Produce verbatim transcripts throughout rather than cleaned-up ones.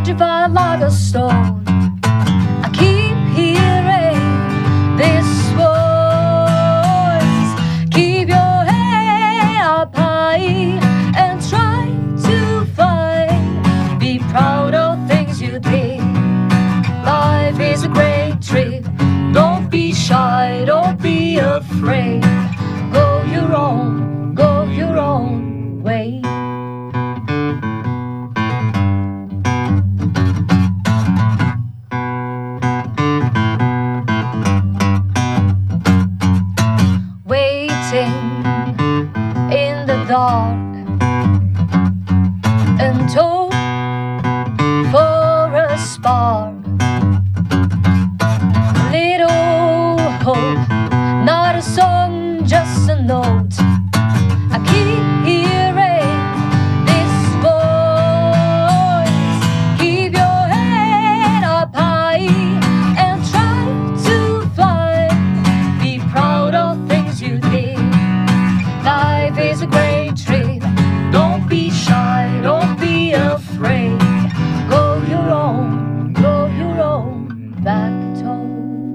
petrified like a stone. I keep hearing this voice. Keep your head up high and try to fly. Be proud of things you did. Life is a great trip. Don't be shy, don't be afraid. Go your own, go your own way. Waiting in the dark and hope for a spark. Little hope, not a song, just a note. I keep hearing this voice. Keep your head up high and try to fly. Be proud of things you did. Life is a great trip. Don't be shy, don't be afraid. Go your own, go your own back home.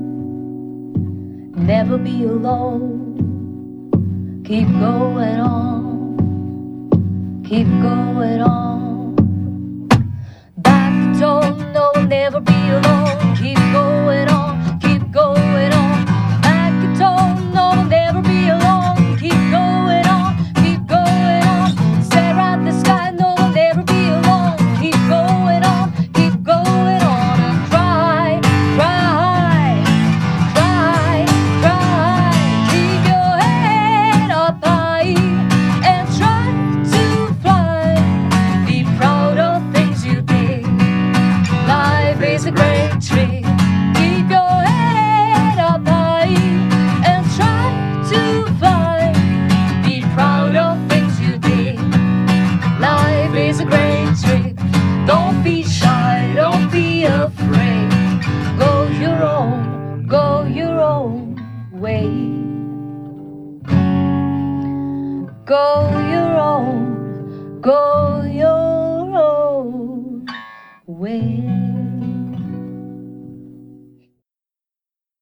Never be alone. Keep going on, keep going on. Back home, no, never be alone. Keep going on, keep going on. Back at home, no, never be alone. Keep going on, keep going on. Stare at the sky, no, never be alone. Keep going on, keep going on. And cry, cry, cry, cry. Keep your head up high and try to fly. Be proud of things you did. Life is a great trip. Keep your head up high and try to fly. Be proud of things you did. Life is a great trip. Don't be shy, don't be afraid. Go your own, go your own way. Go your own, go your own way.